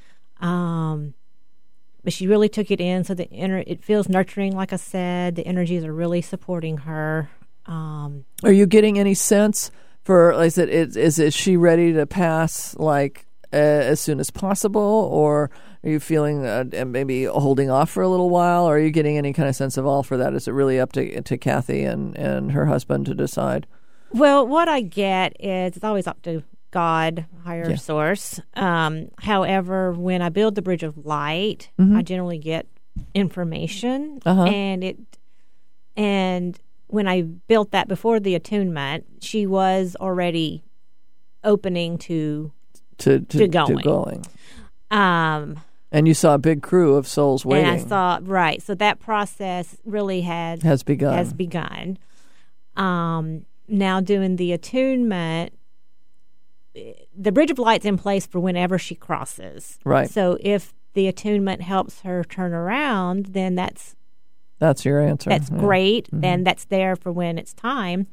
But she really took it in, so it feels nurturing, like I said. The energies are really supporting her. Are you getting any sense for, is she ready to pass, as soon as possible, or are you feeling maybe holding off for a little while, or are you getting any kind of sense of all for that? Is it really up to Kathy and her husband to decide? Well, what I get is it's always up to God, higher source. However, when I build the Bridge of Light, I generally get information, and when I built that before the attunement, she was already opening to going. And you saw a big crew of souls waiting. And I saw, right. So that process really has begun. Now doing the attunement, the Bridge of Light's in place for whenever she crosses. Right. So if the attunement helps her turn around, then that's your answer. That's great. Then that's there for when it's time.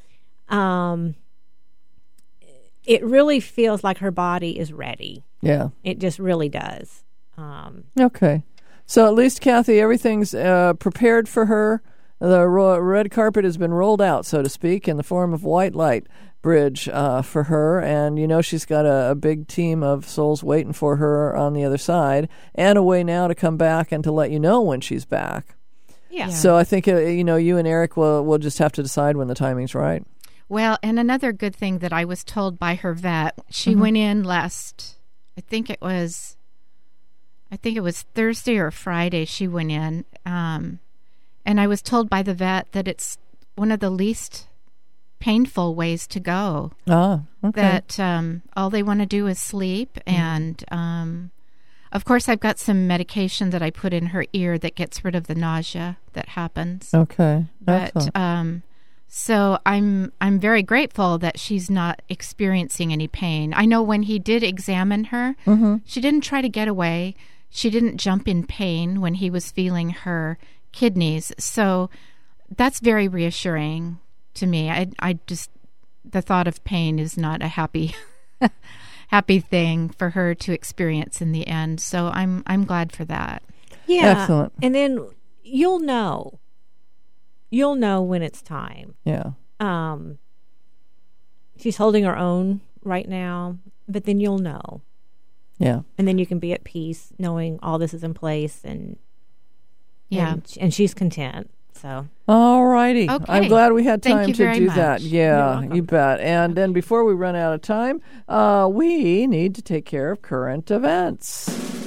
It really feels like her body is ready. Yeah. It just really does. Okay. So at least, Kathy, everything's prepared for her. The red carpet has been rolled out, so to speak, in the form of white light bridge for her. And she's got a big team of souls waiting for her on the other side, and a way now to come back and to let you know when she's back. Yeah. So I think, you and Eric will just have to decide when the timing's right. Well, and another good thing that I was told by her vet, she went in last, I think it was Thursday or Friday she went in, and I was told by the vet that it's one of the least painful ways to go. Ah, okay. That all they want to do is sleep, and of course I've got some medication that I put in her ear that gets rid of the nausea that happens. Okay. But so I'm very grateful that she's not experiencing any pain. I know when he did examine her, she didn't try to get away. She didn't jump in pain when he was feeling her kidneys. So that's very reassuring to me. I just, the thought of pain is not a happy thing for her to experience in the end. So I'm glad for that. Yeah. Excellent. And then you'll know when it's time. Yeah. she's holding her own right now, but then you'll know. Yeah. And then you can be at peace knowing all this is in place and she's content. So. All righty. Okay. I'm glad we had time Thank you to very do much. that. Yeah, you bet. And then before we run out of time, we need to take care of current events.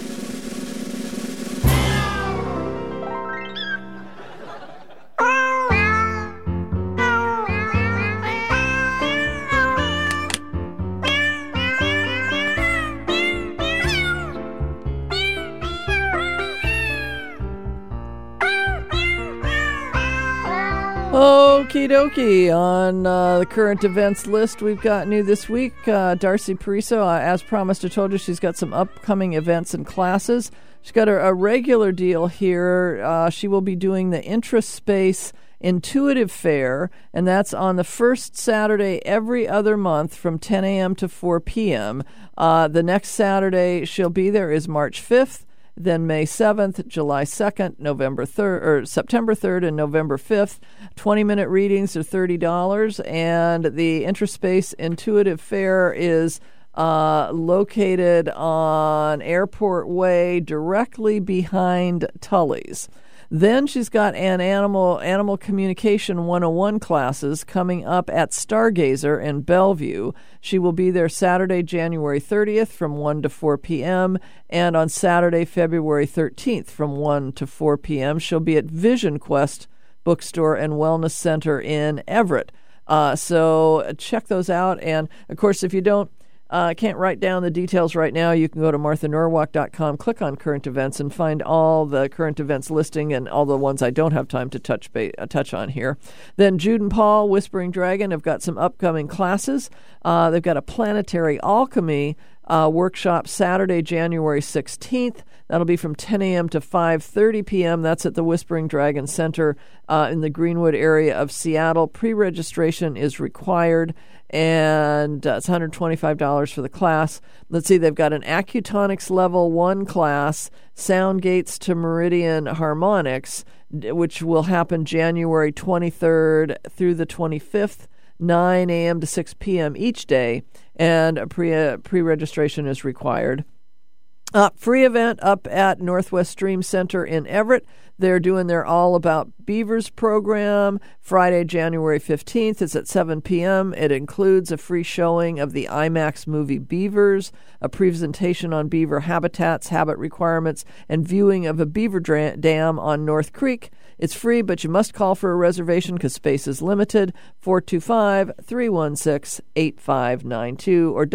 Okie dokie. On the current events list we've got new this week, Darcy Pariso, as promised, I told you she's got some upcoming events and classes. She's got a regular deal here. She will be doing the IntraSpace Intuitive Fair, and that's on the first Saturday every other month from 10 a.m. to 4 p.m. The next Saturday she'll be there is March 5th. Then May 7th, July 2nd, November 3rd, or September 3rd and November 5th. 20-minute readings are $30, and the IntraSpace Intuitive Fair is located on Airport Way, directly behind Tully's. Then she's got an animal communication 101 classes coming up at Stargazer in Bellevue. She will be there Saturday, January 30th from 1 to 4 p.m. and on Saturday, February 13th from 1 to 4 p.m. She'll be at Vision Quest Bookstore and Wellness Center in Everett. So check those out. And, of course, if you can't write down the details right now, you can go to marthanorwalk.com, click on current events, and find all the current events listing and all the ones I don't have time to touch on here. Then Jude and Paul, Whispering Dragon, have got some upcoming classes. They've got a planetary alchemy workshop Saturday, January 16th. That'll be from 10 a.m. to 5:30 p.m. That's at the Whispering Dragon Center in the Greenwood area of Seattle. Pre-registration is required, and it's $125 for the class. Let's see, they've got an Acutonics Level 1 class, Sound Gates to Meridian Harmonics, which will happen January 23rd through the 25th, 9 a.m. to 6 p.m. each day, and pre-registration is required. Free event up at Northwest Stream Center in Everett. They're doing their All About Beavers program Friday, January 15th. It's at 7 p.m. It includes a free showing of the IMAX movie Beavers, a presentation on beaver habitats, habit requirements, and viewing of a beaver dam on North Creek. It's free, but you must call for a reservation because space is limited. 425-316-8592 or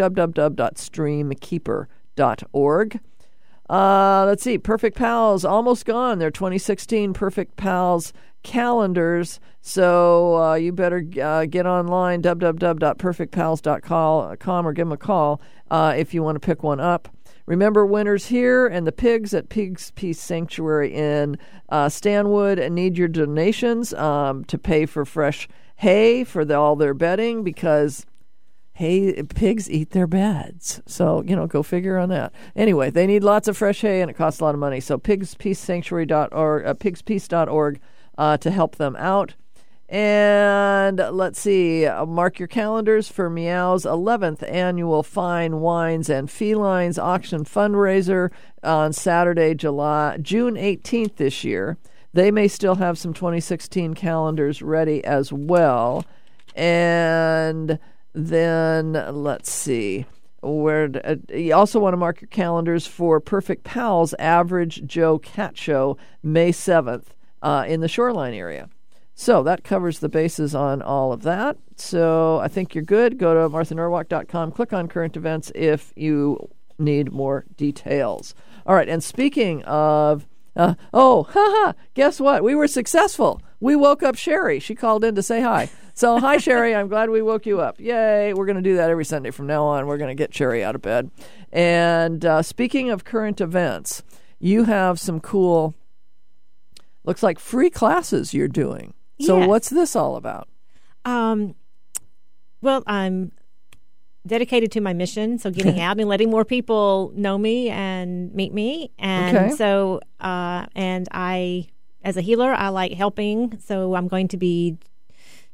www.streamkeeper.org. Let's see, Perfect Pals, almost gone. They're 2016 Perfect Pals calendars. So you better get online, www.perfectpals.com, or give them a call if you want to pick one up. Remember, winners here and the pigs at Pigs Peace Sanctuary in Stanwood need your donations to pay for fresh hay for all their bedding, because pigs eat their beds. So, go figure on that. Anyway, they need lots of fresh hay, and it costs a lot of money. So pigspeacesanctuary.org, pigspeace.org to help them out. And let's see, mark your calendars for Meow's 11th annual Fine Wines and Felines auction fundraiser on Saturday, June 18th this year. They may still have some 2016 calendars ready as well. And then let's see, you also want to mark your calendars for Perfect Pals Average Joe Cat Show May 7th in the Shoreline area. So that covers the bases on all of that. So I think you're good. Go to marthanorwalk.com, click on current events if you need more details. All right, and speaking of, guess what? We were successful. We woke up Sherry. She called in to say hi. So, hi, Sherry. I'm glad we woke you up. Yay. We're going to do that every Sunday from now on. We're going to get Sherry out of bed. And speaking of current events, you have some cool, looks like free classes you're doing. So Yes. What's this all about? Well, I'm dedicated to my mission, so getting out and letting more people know me and meet me. And Okay. so, and I, as a healer, I like helping. So I'm going to be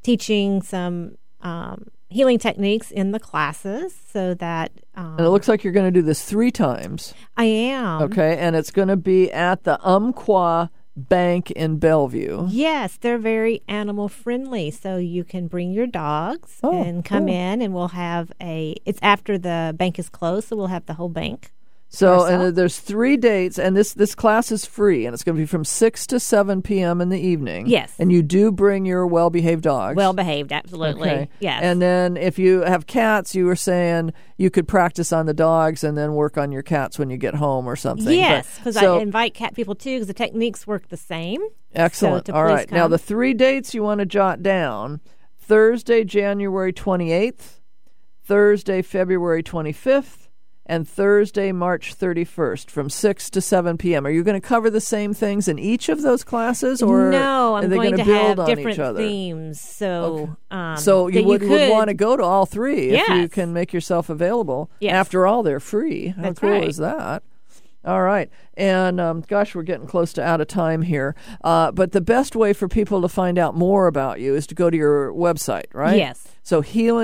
teaching some healing techniques in the classes so that... and it looks like you're going to do this 3 times. I am. Okay, and it's going to be at the Umpqua Bank in Bellevue. Yes, they're very animal friendly, so you can bring your dogs and come in, and we'll have it's after the bank is closed, so we'll have the whole bank. So, and there's 3 dates, and this class is free, and it's going to be from 6 to 7 p.m. in the evening. Yes. And you do bring your well-behaved dogs. Well-behaved, absolutely. Okay. Yes. And then if you have cats, you were saying you could practice on the dogs and then work on your cats when you get home or something. Yes, because I invite cat people, too, because the techniques work the same. Excellent. So all right. come. Now, the 3 dates you want to jot down: Thursday, January 28th, Thursday, February 25th, and Thursday, March 31st from 6 to 7 p.m. Are you going to cover the same things in each of those classes? Or no, I'm are they going to build have on different each other? themes. So, so you would want to go to all 3 yes. if you can make yourself available. Yes. After all, they're free. How That's cool right. is that? All right. And gosh, we're getting close to out of time here. But the best way for people to find out more about you is to go to your website, right? Yes. So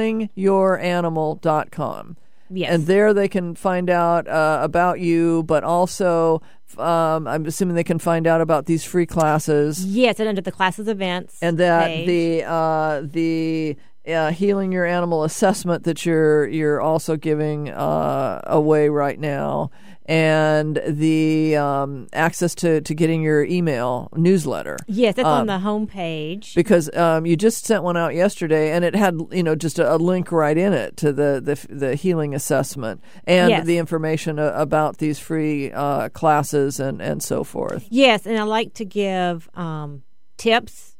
healingyouranimal.com. Yes. And there they can find out about you, but also I'm assuming they can find out about these free classes. Yes, and under the classes events and that page. the Healing Your Animal assessment that you're also giving away right now, and the access to getting your email newsletter. Yes, that's on the homepage. Because you just sent one out yesterday, and it had just a link right in it to the healing assessment and yes. the information about these free classes and so forth. Yes, and I like to give tips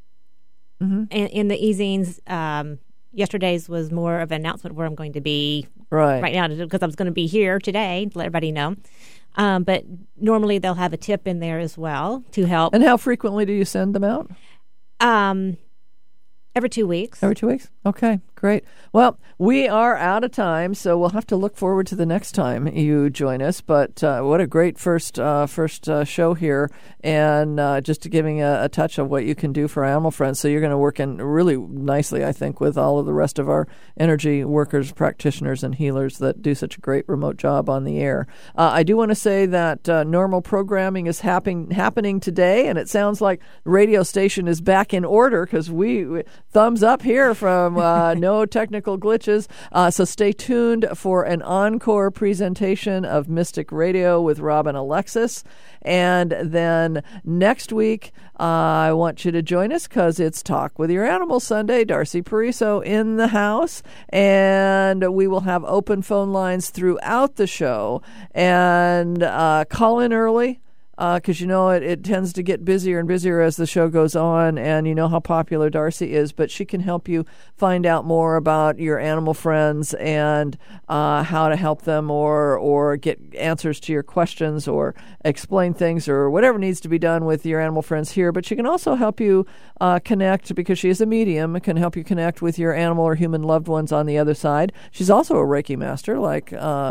in the e-zines. Yesterday's was more of an announcement where I'm going to be right now because I was going to be here today to let everybody know. But normally they'll have a tip in there as well to help. And how frequently do you send them out? Every 2 weeks. Every 2 weeks? Okay, great. Well, we are out of time, so we'll have to look forward to the next time you join us. But what a great first show here, and just giving a touch of what you can do for Animal Friends. So you're going to work in really nicely, I think, with all of the rest of our energy workers, practitioners, and healers that do such a great remote job on the air. I do want to say that normal programming is happening today, and it sounds like the radio station is back in order because we thumbs up here from no technical glitches. So stay tuned for an encore presentation of Mystic Radio with Rob and Alexis. And then next week, I want you to join us because it's Talk with Your Animal Sunday. Darcy Pariso in the house. And we will have open phone lines throughout the show. And call in early. Because it tends to get busier and busier as the show goes on, and you know how popular Darcy is, but she can help you find out more about your animal friends and how to help them or get answers to your questions or explain things or whatever needs to be done with your animal friends here. But she can also help you connect, because she is a medium, can help you connect with your animal or human loved ones on the other side. She's also a Reiki master like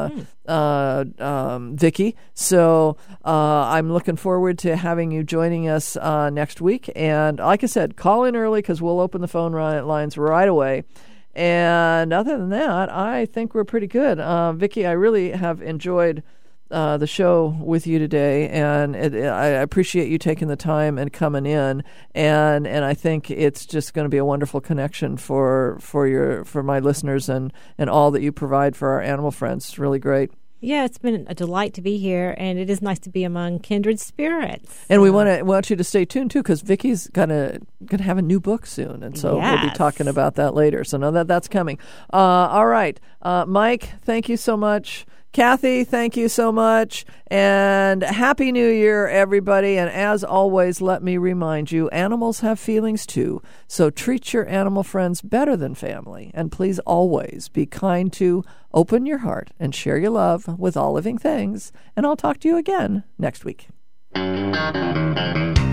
Vicki. So I'm looking forward to having you joining us next week. And like I said, call in early because we'll open the phone lines right away. And other than that, I think we're pretty good. Vicki, I really have enjoyed the show with you today, and I appreciate you taking the time and coming in. And I think it's just going to be a wonderful connection for my listeners and all that you provide for our animal friends. It's really great. Yeah, it's been a delight to be here, and it is nice to be among kindred spirits. And we want you to stay tuned too, because Vicki's gonna have a new book soon, and so we'll be talking about that later. So know that's coming. All right, Mike, thank you so much. Kathy, thank you so much. And Happy New Year, everybody. And as always, let me remind you, animals have feelings too. So treat your animal friends better than family. And please always be kind to, open your heart, and share your love with all living things. And I'll talk to you again next week.